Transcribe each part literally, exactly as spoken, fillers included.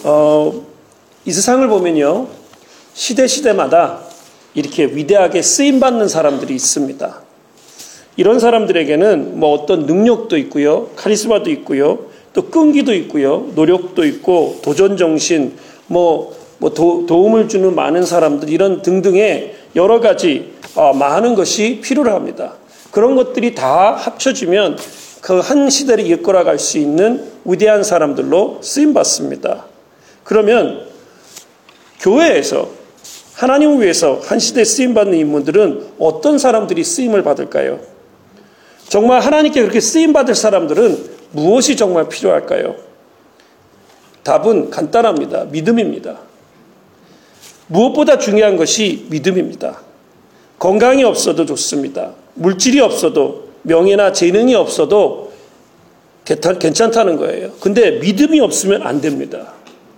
어, 이 세상을 보면요, 시대 시대마다 이렇게 위대하게 쓰임받는 사람들이 있습니다. 이런 사람들에게는 뭐 어떤 능력도 있고요, 카리스마도 있고요, 또 끈기도 있고요, 노력도 있고, 도전정신, 뭐, 뭐 도, 도움을 주는 많은 사람들, 이런 등등의 여러 가지 어, 많은 것이 필요로 합니다. 그런 것들이 다 합쳐지면 그 한 시대를 이끌어갈 수 있는 위대한 사람들로 쓰임받습니다. 그러면 교회에서 하나님을 위해서 한 시대에 쓰임받는 인물들은 어떤 사람들이 쓰임을 받을까요? 정말 하나님께 그렇게 쓰임받을 사람들은 무엇이 정말 필요할까요? 답은 간단합니다. 믿음입니다. 무엇보다 중요한 것이 믿음입니다. 건강이 없어도 좋습니다. 물질이 없어도, 명예나 재능이 없어도 괜찮다는 거예요. 근데 믿음이 없으면 안 됩니다.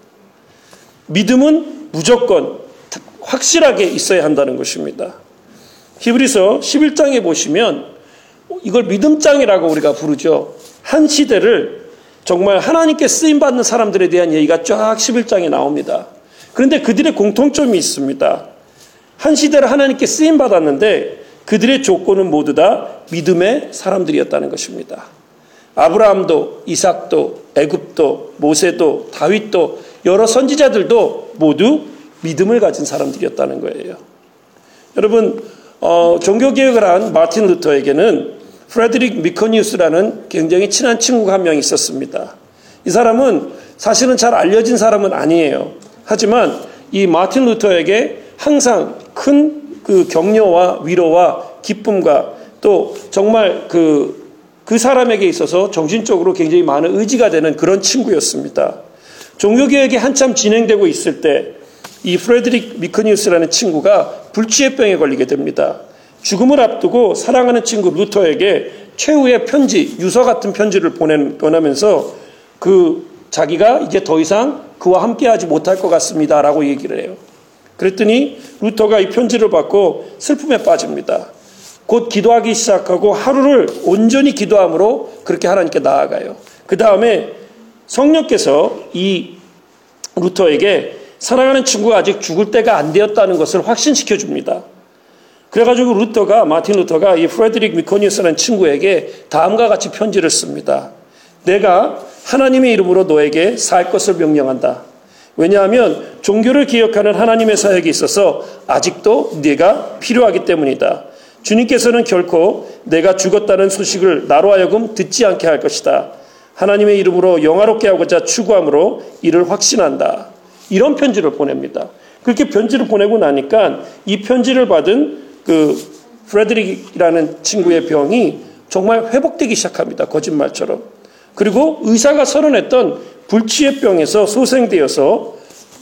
믿음은 무조건 확실하게 있어야 한다는 것입니다. 히브리서 십일 장에 보시면 이걸 믿음장이라고 우리가 부르죠. 한 시대를 정말 하나님께 쓰임받는 사람들에 대한 얘기가 쫙 십일 장에 나옵니다. 그런데 그들의 공통점이 있습니다. 한 시대를 하나님께 쓰임받았는데 그들의 조건은 모두 다 믿음의 사람들이었다는 것입니다. 아브라함도, 이삭도, 애굽도, 모세도, 다윗도, 여러 선지자들도 모두 믿음을 가진 사람들이었다는 거예요. 여러분, 어, 종교개혁을 한 마틴 루터에게는 프레드릭 미코니우스라는 굉장히 친한 친구가 한 명 있었습니다. 이 사람은 사실은 잘 알려진 사람은 아니에요. 하지만 이 마틴 루터에게 항상 큰 그 격려와 위로와 기쁨과 또 정말 그, 그 사람에게 있어서 정신적으로 굉장히 많은 의지가 되는 그런 친구였습니다. 종교개혁이 한참 진행되고 있을 때 이 프레드릭 미코니우스라는 친구가 불치해병에 걸리게 됩니다. 죽음을 앞두고 사랑하는 친구 루터에게 최후의 편지, 유서 같은 편지를 보낸, 보내면서 그 자기가 이제 더 이상 그와 함께하지 못할 것 같습니다라고 얘기를 해요. 그랬더니 루터가 이 편지를 받고 슬픔에 빠집니다. 곧 기도하기 시작하고 하루를 온전히 기도함으로 그렇게 하나님께 나아가요. 그 다음에 성령께서 이 루터에게 사랑하는 친구가 아직 죽을 때가 안 되었다는 것을 확신시켜 줍니다. 그래가지고 루터가, 마틴 루터가 이 프레드릭 미코니우스라는 친구에게 다음과 같이 편지를 씁니다. 내가 하나님의 이름으로 너에게 살 것을 명령한다. 왜냐하면 종교를 기억하는 하나님의 사역에 있어서 아직도 네가 필요하기 때문이다. 주님께서는 결코 내가 죽었다는 소식을 나로 하여금 듣지 않게 할 것이다. 하나님의 이름으로 영화롭게 하고자 추구함으로 이를 확신한다. 이런 편지를 보냅니다. 그렇게 편지를 보내고 나니까 이 편지를 받은 그 프레드릭이라는 친구의 병이 정말 회복되기 시작합니다. 거짓말처럼. 그리고 의사가 선언했던 불치해병에서 소생되어서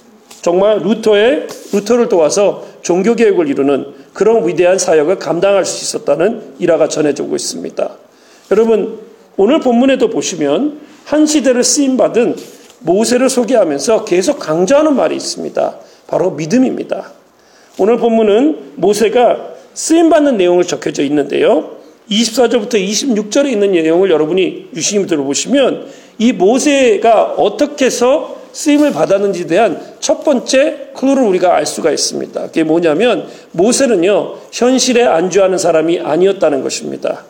정말 루터의, 루터를 도와서 종교개혁을 이루는 그런 위대한 사역을 감당할 수 있었다는 일화가 전해지고 있습니다. 여러분, 오늘 본문에도 보시면 한 시대를 쓰임받은 모세를 소개하면서 계속 강조하는 말이 있습니다. 바로 믿음입니다. 오늘 본문은 모세가 쓰임받는 내용을 적혀져 있는데요. 이십사 절부터 이십육 절에 있는 내용을 여러분이 유심히 들어보시면 이 모세가 어떻게 해서 쓰임을 받았는지에 대한 첫 번째 클루를 우리가 알 수가 있습니다. 그게 뭐냐면 모세는요, 현실에 안주하는 사람이 아니었다는 것입니다.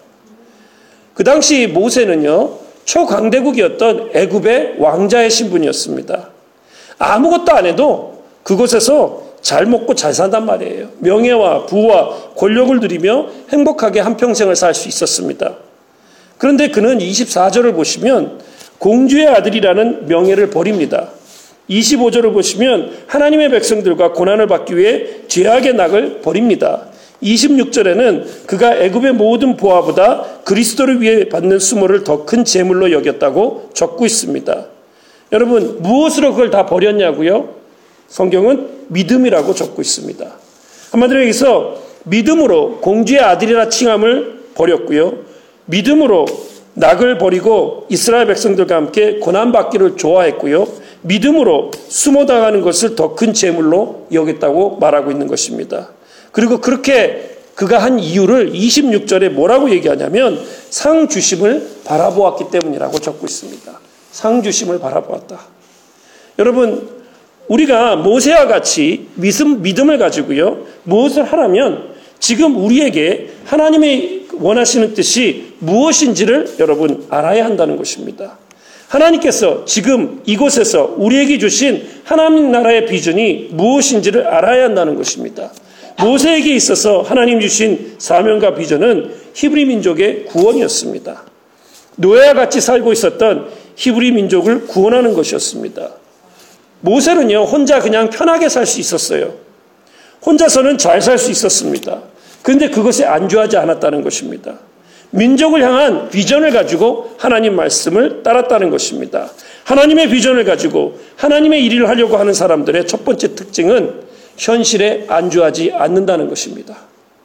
그 당시 모세는요, 초강대국이었던 애굽의 왕자의 신분이었습니다. 아무것도 안 해도 그곳에서 잘 먹고 잘 산단 말이에요. 명예와 부와 권력을 누리며 행복하게 한평생을 살 수 있었습니다. 그런데 그는 이십사 절을 보시면 공주의 아들이라는 명예를 버립니다. 이십오 절을 보시면 하나님의 백성들과 고난을 받기 위해 죄악의 낙을 버립니다. 이십육 절에는 그가 애굽의 모든 보화보다 그리스도를 위해 받는 수모를 더 큰 재물로 여겼다고 적고 있습니다. 여러분, 무엇으로 그걸 다 버렸냐고요? 성경은 믿음이라고 적고 있습니다. 한마디로 얘기해서 믿음으로 공주의 아들이라 칭함을 버렸고요. 믿음으로 낙을 버리고 이스라엘 백성들과 함께 고난받기를 좋아했고요. 믿음으로 수모당하는 것을 더 큰 재물로 여겼다고 말하고 있는 것입니다. 그리고 그렇게 그가 한 이유를 이십육 절에 뭐라고 얘기하냐면 상 주심을 바라보았기 때문이라고 적고 있습니다. 상 주심을 바라보았다. 여러분, 우리가 모세와 같이 믿음, 믿음을 가지고요, 무엇을 하라면 지금 우리에게 하나님의 원하시는 뜻이 무엇인지를 여러분 알아야 한다는 것입니다. 하나님께서 지금 이곳에서 우리에게 주신 하나님 나라의 비전이 무엇인지를 알아야 한다는 것입니다. 모세에게 있어서 하나님 주신 사명과 비전은 히브리 민족의 구원이었습니다. 노예와 같이 살고 있었던 히브리 민족을 구원하는 것이었습니다. 모세는요, 혼자 그냥 편하게 살 수 있었어요. 혼자서는 잘 살 수 있었습니다. 그런데 그것에 안주하지 않았다는 것입니다. 민족을 향한 비전을 가지고 하나님 말씀을 따랐다는 것입니다. 하나님의 비전을 가지고 하나님의 일을 하려고 하는 사람들의 첫 번째 특징은 현실에 안주하지 않는다는 것입니다.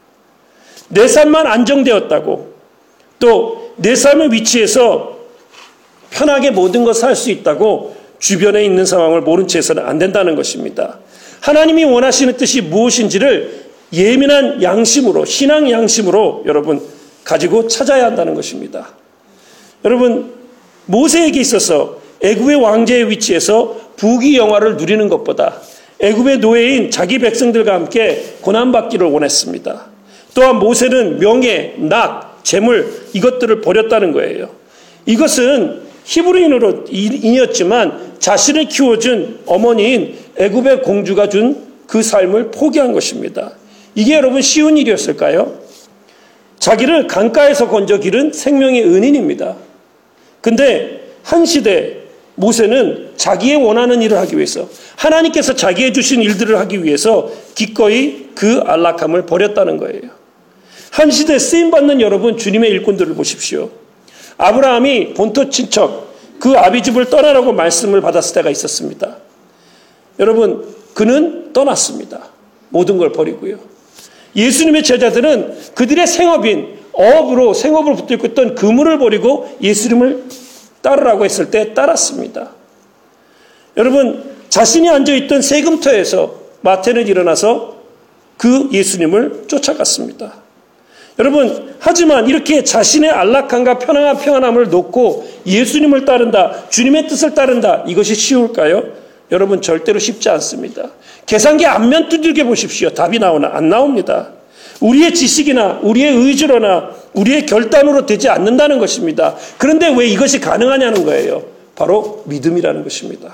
내 삶만 안정되었다고, 또 내 삶의 위치에서 편하게 모든 것을 할 수 있다고 주변에 있는 상황을 모른 채 해서는 안 된다는 것입니다. 하나님이 원하시는 뜻이 무엇인지를 예민한 양심으로, 신앙 양심으로 여러분 가지고 찾아야 한다는 것입니다. 여러분, 모세에게 있어서 애굽의 왕제의 위치에서 부귀 영화를 누리는 것보다 애굽의 노예인 자기 백성들과 함께 고난받기를 원했습니다. 또한 모세는 명예, 낙, 재물 이것들을 버렸다는 거예요. 이것은 히브리인으로인이었지만 자신을 키워준 어머니인 애굽의 공주가 준 그 삶을 포기한 것입니다. 이게 여러분 쉬운 일이었을까요? 자기를 강가에서 건져 기른 생명의 은인입니다. 근데 한 시대 모세는 자기의 원하는 일을 하기 위해서, 하나님께서 자기의 주신 일들을 하기 위해서 기꺼이 그 안락함을 버렸다는 거예요. 한 시대 쓰임받는 여러분, 주님의 일꾼들을 보십시오. 아브라함이 본토 친척 그 아비집을 떠나라고 말씀을 받았을 때가 있었습니다. 여러분, 그는 떠났습니다. 모든 걸 버리고요. 예수님의 제자들은 그들의 생업인 어업으로 생업을 붙들고 있던 그물을 버리고 예수님을 따르라고 했을 때 따랐습니다. 여러분, 자신이 앉아있던 세금터에서 마태는 일어나서 그 예수님을 쫓아갔습니다. 여러분, 하지만 이렇게 자신의 안락함과 편안한 평안함을 놓고 예수님을 따른다, 주님의 뜻을 따른다, 이것이 쉬울까요? 여러분, 절대로 쉽지 않습니다. 계산기 앞면 두들겨 보십시오. 답이 나오나? 안 나옵니다. 우리의 지식이나 우리의 의지로나 우리의 결단으로 되지 않는다는 것입니다. 그런데 왜 이것이 가능하냐는 거예요. 바로 믿음이라는 것입니다.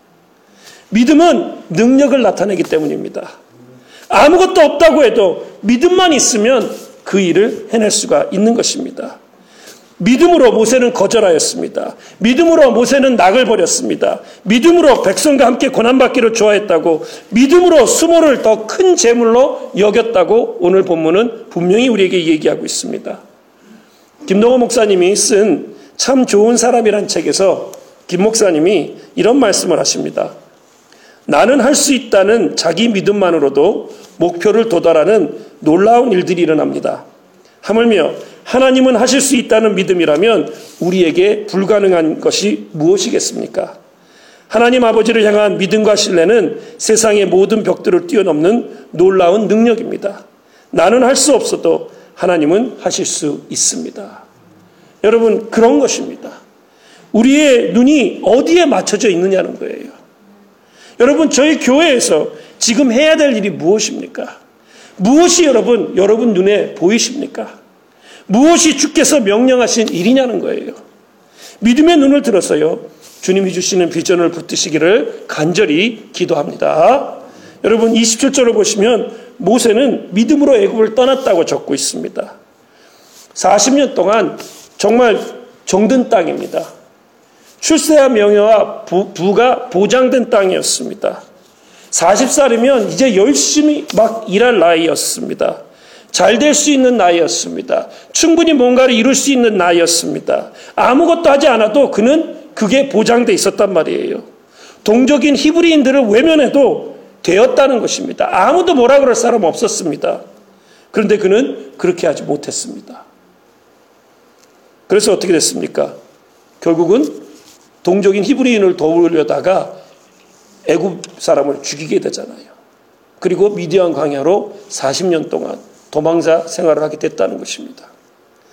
믿음은 능력을 나타내기 때문입니다. 아무것도 없다고 해도 믿음만 있으면 그 일을 해낼 수가 있는 것입니다. 믿음으로 모세는 거절하였습니다. 믿음으로 모세는 낙을 버렸습니다. 믿음으로 백성과 함께 고난받기를 좋아했다고, 믿음으로 수모를 더 큰 재물로 여겼다고 오늘 본문은 분명히 우리에게 얘기하고 있습니다. 김동호 목사님이 쓴 참 좋은 사람이란 책에서 김 목사님이 이런 말씀을 하십니다. 나는 할 수 있다는 자기 믿음만으로도 목표를 도달하는 놀라운 일들이 일어납니다. 하물며 하나님은 하실 수 있다는 믿음이라면 우리에게 불가능한 것이 무엇이겠습니까? 하나님 아버지를 향한 믿음과 신뢰는 세상의 모든 벽들을 뛰어넘는 놀라운 능력입니다. 나는 할 수 없어도 하나님은 하실 수 있습니다. 여러분, 그런 것입니다. 우리의 눈이 어디에 맞춰져 있느냐는 거예요. 여러분, 저희 교회에서 지금 해야 될 일이 무엇입니까? 무엇이 여러분, 여러분 눈에 보이십니까? 무엇이 주께서 명령하신 일이냐는 거예요. 믿음의 눈을 들어서요, 주님이 주시는 비전을 붙드시기를 간절히 기도합니다. 여러분, 이십칠 절을 보시면 모세는 믿음으로 애굽을 떠났다고 적고 있습니다. 사십 년 동안 정말 정든 땅입니다. 출세와 명예와 부, 부가 보장된 땅이었습니다. 마흔 살이면 이제 열심히 막 일할 나이였습니다. 잘 될 수 있는 나이였습니다. 충분히 뭔가를 이룰 수 있는 나이였습니다. 아무것도 하지 않아도 그는 그게 보장돼 있었단 말이에요. 동족인 히브리인들을 외면해도 되었다는 것입니다. 아무도 뭐라 그럴 사람 없었습니다. 그런데 그는 그렇게 하지 못했습니다. 그래서 어떻게 됐습니까? 결국은 동족인 히브리인을 도우려다가 애굽 사람을 죽이게 되잖아요. 그리고 미디안 광야로 사십 년 동안 도망자 생활을 하게 됐다는 것입니다.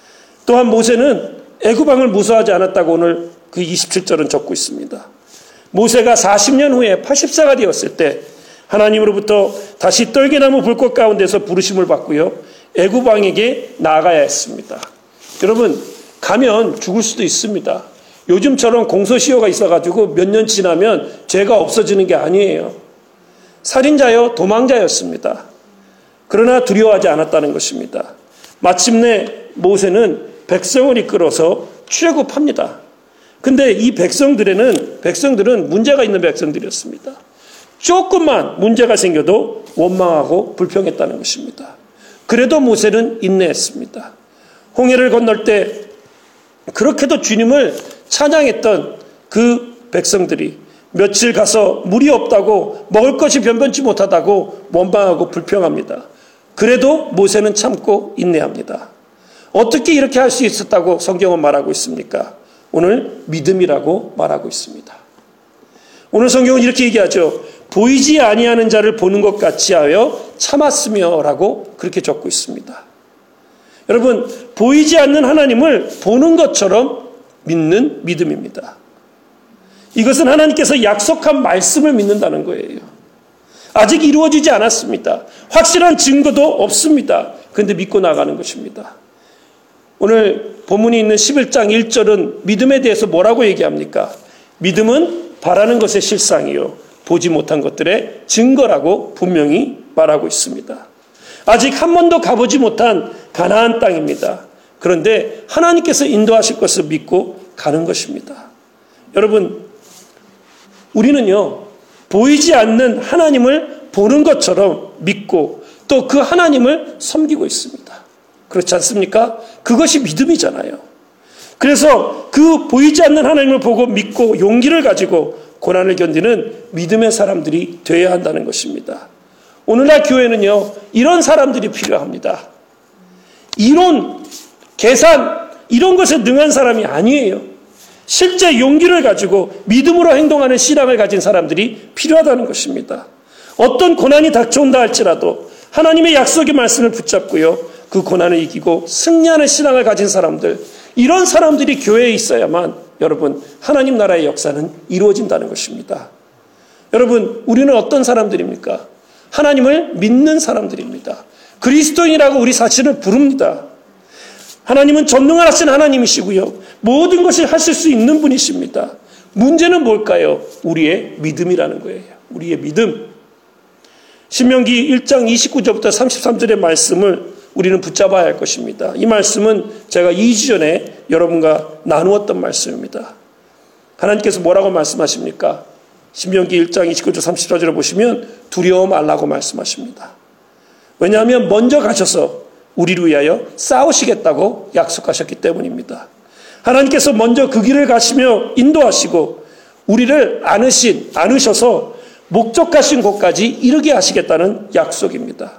또한 모세는 애굽 왕을 무서워하지 않았다고 오늘 그 이십칠 절은 적고 있습니다. 모세가 사십 년 후에 팔십 세가 되었을 때 하나님으로부터 다시 떨기나무 불꽃 가운데서 부르심을 받고요, 애굽 왕에게 나아가야 했습니다. 여러분, 가면 죽을 수도 있습니다. 요즘처럼 공소시효가 있어가지고 몇 년 지나면 죄가 없어지는 게 아니에요. 살인자요, 도망자였습니다. 그러나 두려워하지 않았다는 것입니다. 마침내 모세는 백성을 이끌어서 출애굽합니다. 근데 이 백성들에는, 백성들은 문제가 있는 백성들이었습니다. 조금만 문제가 생겨도 원망하고 불평했다는 것입니다. 그래도 모세는 인내했습니다. 홍해를 건널 때 그렇게도 주님을 찬양했던 그 백성들이 며칠 가서 물이 없다고, 먹을 것이 변변치 못하다고 원망하고 불평합니다. 그래도 모세는 참고 인내합니다. 어떻게 이렇게 할 수 있었다고 성경은 말하고 있습니까? 오늘 믿음이라고 말하고 있습니다. 오늘 성경은 이렇게 얘기하죠. 보이지 아니하는 자를 보는 것 같이 하여 참았으며 라고 그렇게 적고 있습니다. 여러분, 보이지 않는 하나님을 보는 것처럼 믿는 믿음입니다. 이것은 하나님께서 약속한 말씀을 믿는다는 거예요. 아직 이루어지지 않았습니다. 확실한 증거도 없습니다. 그런데 믿고 나가는 것입니다. 오늘 본문이 있는 십일 장 일 절은 믿음에 대해서 뭐라고 얘기합니까? 믿음은 바라는 것의 실상이요, 보지 못한 것들의 증거라고 분명히 말하고 있습니다. 아직 한 번도 가보지 못한 가나안 땅입니다. 그런데 하나님께서 인도하실 것을 믿고 가는 것입니다. 여러분, 우리는요, 보이지 않는 하나님을 보는 것처럼 믿고 또 그 하나님을 섬기고 있습니다. 그렇지 않습니까? 그것이 믿음이잖아요. 그래서 그 보이지 않는 하나님을 보고 믿고 용기를 가지고 고난을 견디는 믿음의 사람들이 되어야 한다는 것입니다. 오늘날 교회는요, 이런 사람들이 필요합니다. 이론, 계산, 이런 것에 능한 사람이 아니에요. 실제 용기를 가지고 믿음으로 행동하는 신앙을 가진 사람들이 필요하다는 것입니다. 어떤 고난이 닥쳐온다 할지라도 하나님의 약속의 말씀을 붙잡고요, 그 고난을 이기고 승리하는 신앙을 가진 사람들, 이런 사람들이 교회에 있어야만 여러분, 하나님 나라의 역사는 이루어진다는 것입니다. 여러분, 우리는 어떤 사람들입니까? 하나님을 믿는 사람들입니다. 그리스도인이라고 우리 자신을 부릅니다. 하나님은 전능하신 하나님이시고요, 모든 것을 하실 수 있는 분이십니다. 문제는 뭘까요? 우리의 믿음이라는 거예요. 우리의 믿음. 신명기 일 장 이십구 절부터 삼십삼 절의 말씀을 우리는 붙잡아야 할 것입니다. 이 말씀은 제가 이 주 전에 여러분과 나누었던 말씀입니다. 하나님께서 뭐라고 말씀하십니까? 신명기 일 장 이십구 절 삼십사 절을 보시면 두려워 말라고 말씀하십니다. 왜냐하면 먼저 가셔서 우리를 위하여 싸우시겠다고 약속하셨기 때문입니다. 하나님께서 먼저 그 길을 가시며 인도하시고 우리를 안으신, 안으셔서 목적하신 곳까지 이르게 하시겠다는 약속입니다.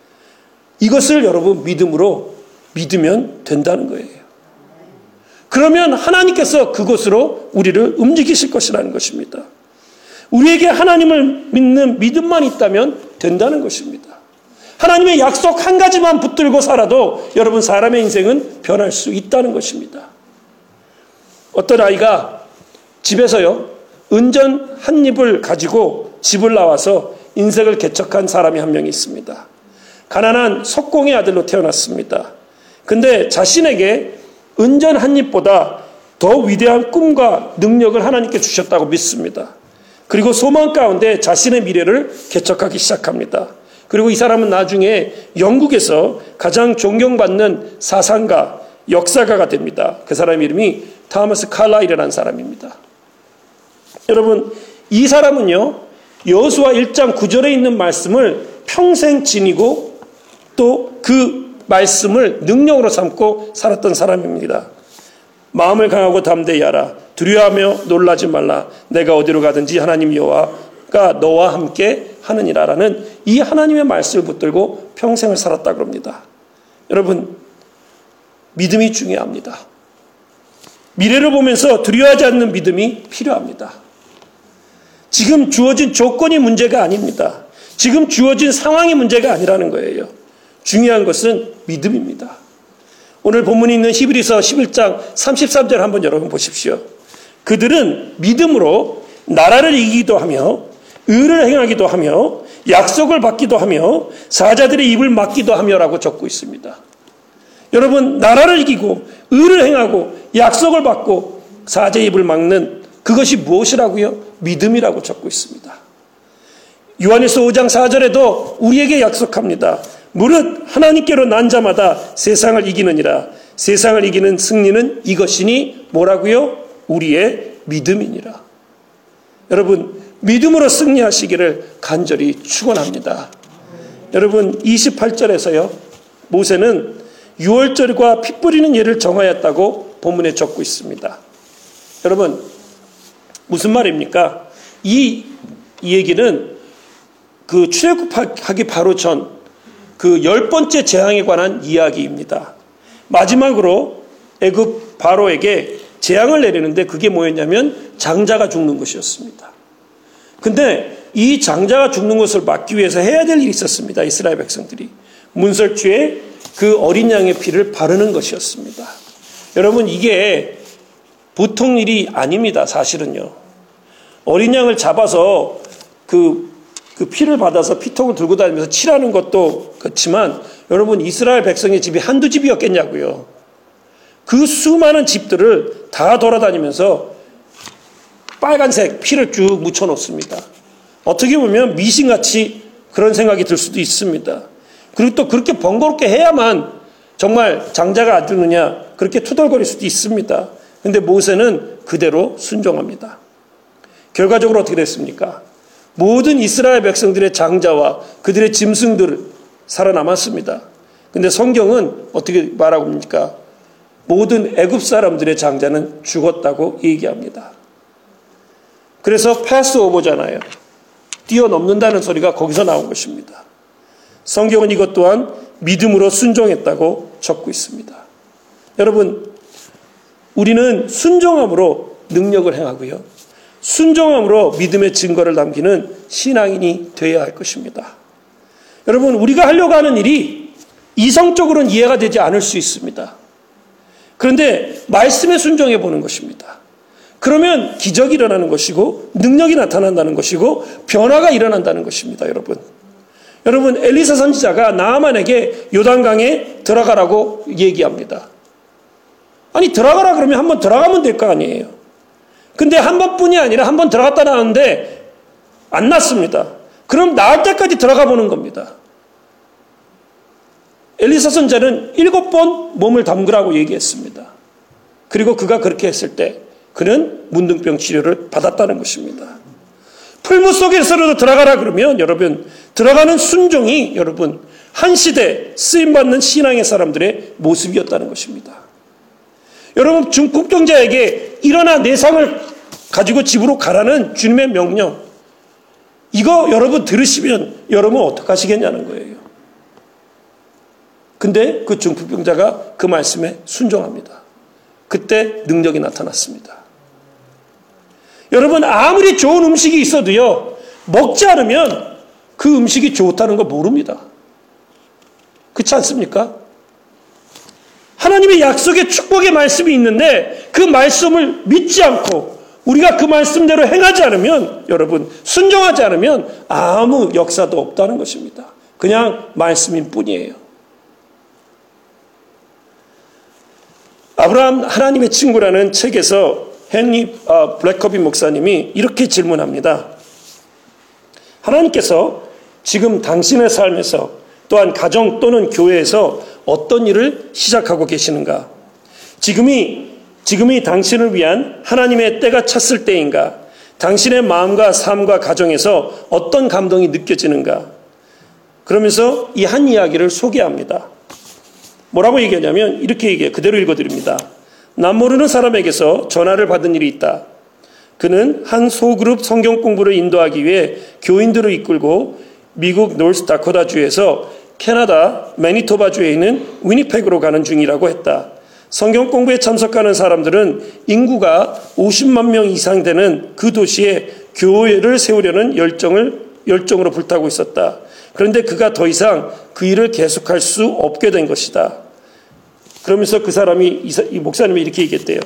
이것을 여러분 믿음으로 믿으면 된다는 거예요. 그러면 하나님께서 그곳으로 우리를 움직이실 것이라는 것입니다. 우리에게 하나님을 믿는 믿음만 있다면 된다는 것입니다. 하나님의 약속 한 가지만 붙들고 살아도 여러분, 사람의 인생은 변할 수 있다는 것입니다. 어떤 아이가 집에서요, 은전 한 입을 가지고 집을 나와서 인생을 개척한 사람이 한 명이 있습니다. 가난한 석공의 아들로 태어났습니다. 근데 자신에게 은전 한 입보다 더 위대한 꿈과 능력을 하나님께 주셨다고 믿습니다. 그리고 소망 가운데 자신의 미래를 개척하기 시작합니다. 그리고 이 사람은 나중에 영국에서 가장 존경받는 사상가, 역사가가 됩니다. 그 사람 이름이 타머스 칼라일이라는 사람입니다. 여러분, 이 사람은요, 여호수아 일 장 구 절에 있는 말씀을 평생 지니고 또 그 말씀을 능력으로 삼고 살았던 사람입니다. 마음을 강하고 담대히 하라. 두려워하며 놀라지 말라. 내가 어디로 가든지 하나님 여호와가 너와 함께 하느니라 라는 이 하나님의 말씀을 붙들고 평생을 살았다고 합니다. 여러분, 믿음이 중요합니다. 미래를 보면서 두려워하지 않는 믿음이 필요합니다. 지금 주어진 조건이 문제가 아닙니다. 지금 주어진 상황이 문제가 아니라는 거예요. 중요한 것은 믿음입니다. 오늘 본문이 있는 히브리서 십일 장 삼십삼 절 한번 여러분 보십시오. 그들은 믿음으로 나라를 이기기도 하며 의를 행하기도 하며 약속을 받기도 하며 사자들의 입을 막기도 하며라고 적고 있습니다. 여러분, 나라를 이기고 의를 행하고 약속을 받고 사자의 입을 막는 그것이 무엇이라고요? 믿음이라고 적고 있습니다. 요한일서 오 장 사 절에도 우리에게 약속합니다. 무릇 하나님께로 난 자마다 세상을 이기느니라. 세상을 이기는 승리는 이것이니 뭐라고요? 우리의 믿음이니라. 여러분, 믿음으로 승리하시기를 간절히 축원합니다. 여러분, 이십팔 절에서요. 모세는 유월절과 피 뿌리는 예를 정하였다고 본문에 적고 있습니다. 여러분, 무슨 말입니까? 이, 이 얘기는 그 출애굽하기 바로 전 그 열 번째 재앙에 관한 이야기입니다. 마지막으로 애굽 바로에게 재앙을 내리는데 그게 뭐였냐면 장자가 죽는 것이었습니다. 근데 이 장자가 죽는 것을 막기 위해서 해야 될 일이 있었습니다. 이스라엘 백성들이. 문설주에 그 어린 양의 피를 바르는 것이었습니다. 여러분, 이게 보통 일이 아닙니다. 사실은요. 어린 양을 잡아서 그, 그 피를 받아서 피통을 들고 다니면서 칠하는 것도 그렇지만 여러분, 이스라엘 백성의 집이 한두 집이었겠냐고요. 그 수많은 집들을 다 돌아다니면서 빨간색 피를 쭉 묻혀놓습니다. 어떻게 보면 미신같이 그런 생각이 들 수도 있습니다. 그리고 또 그렇게 번거롭게 해야만 정말 장자가 안 죽느냐 그렇게 투덜거릴 수도 있습니다. 그런데 모세는 그대로 순종합니다. 결과적으로 어떻게 됐습니까? 모든 이스라엘 백성들의 장자와 그들의 짐승들 살아남았습니다. 그런데 성경은 어떻게 말하고 있습니까? 모든 애굽 사람들의 장자는 죽었다고 얘기합니다. 그래서 패스오버잖아요. 뛰어넘는다는 소리가 거기서 나온 것입니다. 성경은 이것 또한 믿음으로 순종했다고 적고 있습니다. 여러분, 우리는 순종함으로 능력을 행하고요. 순종함으로 믿음의 증거를 남기는 신앙인이 되어야 할 것입니다. 여러분, 우리가 하려고 하는 일이 이성적으로는 이해가 되지 않을 수 있습니다. 그런데 말씀에 순종해 보는 것입니다. 그러면 기적이 일어나는 것이고 능력이 나타난다는 것이고 변화가 일어난다는 것입니다. 여러분, 여러분 엘리사 선지자가 나아만에게 요단강에 들어가라고 얘기합니다. 아니, 들어가라 그러면 한번 들어가면 될 거 아니에요. 근데 한 번뿐이 아니라 한 번 들어갔다 나왔는데 안 났습니다. 그럼 나을 때까지 들어가 보는 겁니다. 엘리사 선지자는 일곱 번 몸을 담그라고 얘기했습니다. 그리고 그가 그렇게 했을 때 그는 문둥병 치료를 받았다는 것입니다. 풀무 속에서라도 들어가라 그러면 여러분, 들어가는 순종이 여러분 한 시대 쓰임받는 신앙의 사람들의 모습이었다는 것입니다. 여러분, 중국경자에게 일어나 내 상을 가지고 집으로 가라는 주님의 명령, 이거 여러분 들으시면 여러분 어떡하시겠냐는 거예요. 근데 그 중풍병자가 그 말씀에 순종합니다. 그때 능력이 나타났습니다. 여러분, 아무리 좋은 음식이 있어도요, 먹지 않으면 그 음식이 좋다는 거 모릅니다. 그렇지 않습니까? 하나님의 약속의 축복의 말씀이 있는데 그 말씀을 믿지 않고 우리가 그 말씀대로 행하지 않으면, 여러분 순종하지 않으면 아무 역사도 없다는 것입니다. 그냥 말씀인 뿐이에요. 아브라함 하나님의 친구라는 책에서 헨리 어, 블랙커비 목사님이 이렇게 질문합니다. 하나님께서 지금 당신의 삶에서 또한 가정 또는 교회에서 어떤 일을 시작하고 계시는가? 지금이 지금이 당신을 위한 하나님의 때가 찼을 때인가? 당신의 마음과 삶과 가정에서 어떤 감동이 느껴지는가? 그러면서 이 한 이야기를 소개합니다. 뭐라고 얘기하냐면 이렇게 얘기해요. 그대로 읽어드립니다. 남 모르는 사람에게서 전화를 받은 일이 있다. 그는 한 소그룹 성경 공부를 인도하기 위해 교인들을 이끌고 미국 노스다코타주에서 캐나다 매니토바주에 있는 위니펙으로 가는 중이라고 했다. 성경 공부에 참석하는 사람들은 인구가 오십만 명 이상 되는 그 도시에 교회를 세우려는 열정을, 열정으로 불타고 있었다. 그런데 그가 더 이상 그 일을 계속할 수 없게 된 것이다. 그러면서 그 사람이, 이 목사님이 이렇게 얘기했대요.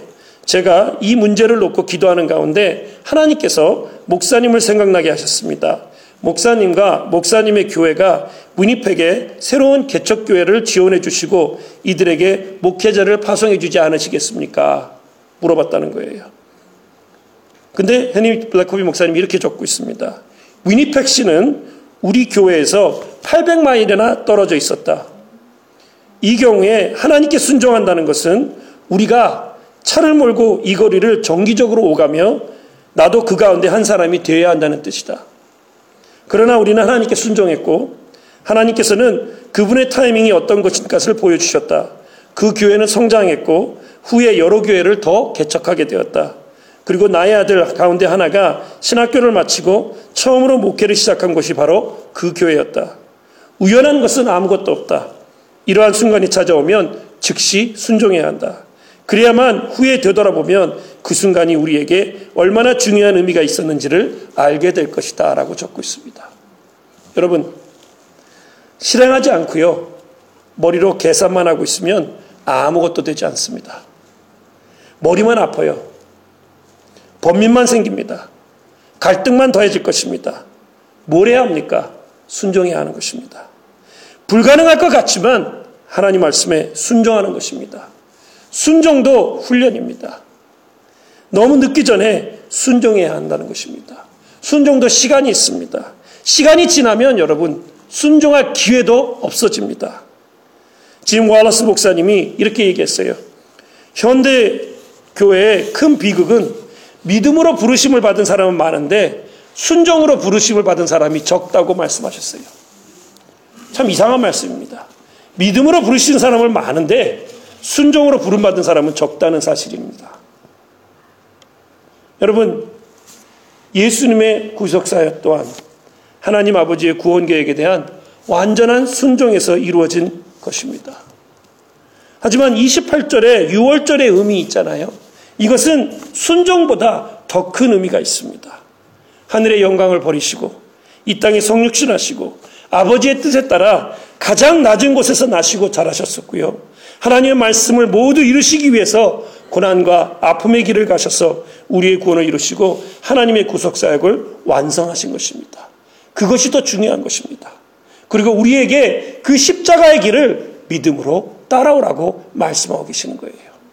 제가 이 문제를 놓고 기도하는 가운데 하나님께서 목사님을 생각나게 하셨습니다. 목사님과 목사님의 교회가 위니펙에 새로운 개척교회를 지원해 주시고 이들에게 목회자를 파송해 주지 않으시겠습니까? 물어봤다는 거예요. 근데 헨리 블랙코비 목사님이 이렇게 적고 있습니다. 위니펙시는 우리 교회에서 팔백 마일이나 떨어져 있었다. 이 경우에 하나님께 순종한다는 것은 우리가 차를 몰고 이 거리를 정기적으로 오가며 나도 그 가운데 한 사람이 되어야 한다는 뜻이다. 그러나 우리는 하나님께 순종했고 하나님께서는 그분의 타이밍이 어떤 것인가를 보여주셨다. 그 교회는 성장했고 후에 여러 교회를 더 개척하게 되었다. 그리고 나의 아들 가운데 하나가 신학교를 마치고 처음으로 목회를 시작한 곳이 바로 그 교회였다. 우연한 것은 아무것도 없다. 이러한 순간이 찾아오면 즉시 순종해야 한다. 그래야만 후에 되돌아보면 그 순간이 우리에게 얼마나 중요한 의미가 있었는지를 알게 될 것이다 라고 적고 있습니다. 여러분, 실행하지 않고요 머리로 계산만 하고 있으면 아무것도 되지 않습니다. 머리만 아파요. 번민만 생깁니다. 갈등만 더해질 것입니다. 뭘 해야 합니까? 순종해야 하는 것입니다. 불가능할 것 같지만 하나님 말씀에 순종하는 것입니다. 순종도 훈련입니다. 너무 늦기 전에 순종해야 한다는 것입니다. 순종도 시간이 있습니다. 시간이 지나면 여러분 순종할 기회도 없어집니다. 짐 왈러스 목사님이 이렇게 얘기했어요. 현대 교회의 큰 비극은 믿음으로 부르심을 받은 사람은 많은데 순종으로 부르심을 받은 사람이 적다고 말씀하셨어요. 참 이상한 말씀입니다. 믿음으로 부르시는 사람은 많은데 순종으로 부름받은 사람은 적다는 사실입니다. 여러분, 예수님의 구속사역 또한 하나님 아버지의 구원 계획에 대한 완전한 순종에서 이루어진 것입니다. 하지만 이십팔 절에 유월 절의 의미 있잖아요. 이것은 순종보다 더 큰 의미가 있습니다. 하늘의 영광을 버리시고 이 땅에 성육신하시고 아버지의 뜻에 따라 가장 낮은 곳에서 나시고 자라셨었고요. 하나님의 말씀을 모두 이루시기 위해서 고난과 아픔의 길을 가셔서 우리의 구원을 이루시고 하나님의 구속사역을 완성하신 것입니다. 그것이 더 중요한 것입니다. 그리고 우리에게 그 십자가의 길을 믿음으로 따라오라고 말씀하고 계시는 거예요.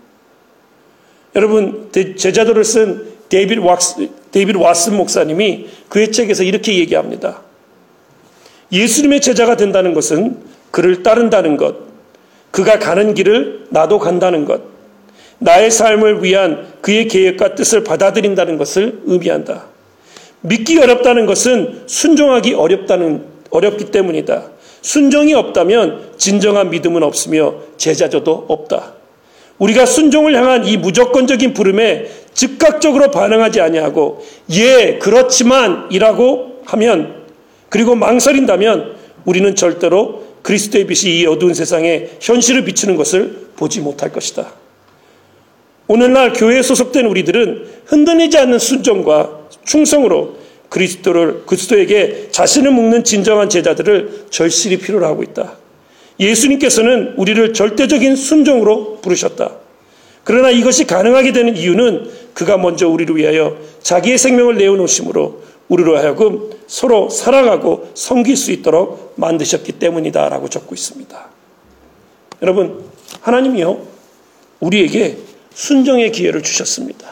여러분, 제자도를 쓴 데이비드 왁스, 데이비드 왓슨 목사님이 그의 책에서 이렇게 얘기합니다. 예수님의 제자가 된다는 것은 그를 따른다는 것, 그가 가는 길을 나도 간다는 것, 나의 삶을 위한 그의 계획과 뜻을 받아들인다는 것을 의미한다. 믿기 어렵다는 것은 순종하기 어렵다는, 어렵기 때문이다. 순종이 없다면 진정한 믿음은 없으며 제자조도 없다. 우리가 순종을 향한 이 무조건적인 부름에 즉각적으로 반응하지 아니하고 예, 그렇지만 이라고 하면 그리고 망설인다면 우리는 절대로 그리스도의 빛이 이 어두운 세상에 현실을 비추는 것을 보지 못할 것이다. 오늘날 교회에 소속된 우리들은 흔들리지 않는 순종과 충성으로 그리스도를, 그리스도에게 자신을 묶는 진정한 제자들을 절실히 필요로 하고 있다. 예수님께서는 우리를 절대적인 순종으로 부르셨다. 그러나 이것이 가능하게 되는 이유는 그가 먼저 우리를 위하여 자기의 생명을 내어놓으심으로 우리로 하여금 서로 사랑하고 섬길 수 있도록 만드셨기 때문이다 라고 적고 있습니다. 여러분, 하나님이요 우리에게 순종의 기회를 주셨습니다.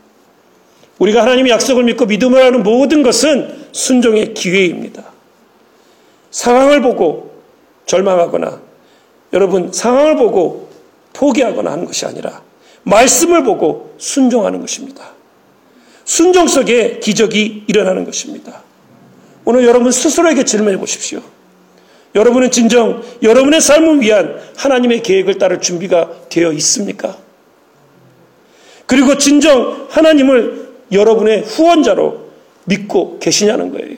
우리가 하나님의 약속을 믿고 믿음을 하는 모든 것은 순종의 기회입니다. 상황을 보고 절망하거나 여러분 상황을 보고 포기하거나 하는 것이 아니라 말씀을 보고 순종하는 것입니다. 순종 속에 기적이 일어나는 것입니다. 오늘 여러분 스스로에게 질문해 보십시오. 여러분은 진정 여러분의 삶을 위한 하나님의 계획을 따를 준비가 되어 있습니까? 그리고 진정 하나님을 여러분의 후원자로 믿고 계시냐는 거예요.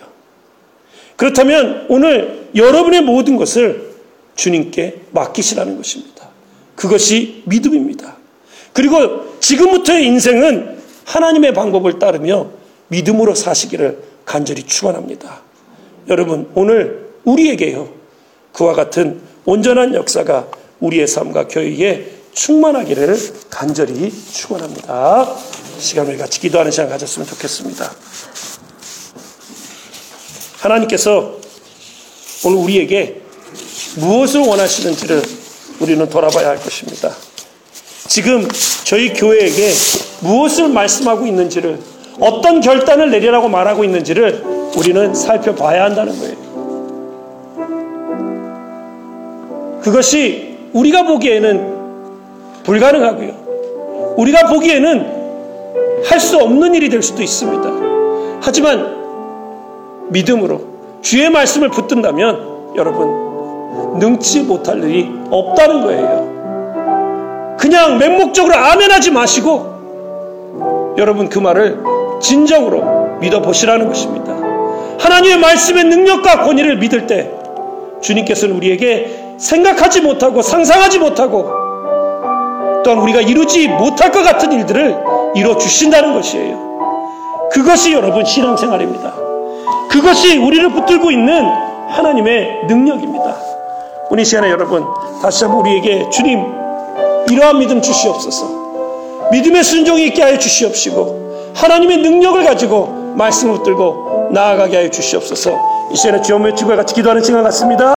그렇다면 오늘 여러분의 모든 것을 주님께 맡기시라는 것입니다. 그것이 믿음입니다. 그리고 지금부터의 인생은 하나님의 방법을 따르며 믿음으로 사시기를 간절히 축원합니다. 여러분, 오늘 우리에게요 그와 같은 온전한 역사가 우리의 삶과 교회에 충만하기를 간절히 축원합니다. 시간을 같이 기도하는 시간 가졌으면 좋겠습니다. 하나님께서 오늘 우리에게 무엇을 원하시는지를 우리는 돌아봐야 할 것입니다. 지금 저희 교회에게 무엇을 말씀하고 있는지를, 어떤 결단을 내리라고 말하고 있는지를 우리는 살펴봐야 한다는 거예요. 그것이 우리가 보기에는 불가능하고요, 우리가 보기에는 할 수 없는 일이 될 수도 있습니다. 하지만 믿음으로 주의 말씀을 붙든다면 여러분, 능치 못할 일이 없다는 거예요. 그냥 맹목적으로 아멘하지 마시고 여러분, 그 말을 진정으로 믿어보시라는 것입니다. 하나님의 말씀의 능력과 권위를 믿을 때 주님께서는 우리에게 생각하지 못하고 상상하지 못하고 또한 우리가 이루지 못할 것 같은 일들을 이뤄주신다는 것이에요. 그것이 여러분 신앙생활입니다. 그것이 우리를 붙들고 있는 하나님의 능력입니다. 오늘 이 시간에 여러분, 다시 한번 우리에게 주님 이러한 믿음 주시옵소서, 믿음의 순종이 있게 하여 주시옵시고 하나님의 능력을 가지고 말씀을 붙들고 나아가게 하여 주시옵소서. 이 시간에 주여 외치고 같이 기도하는 시간 같습니다.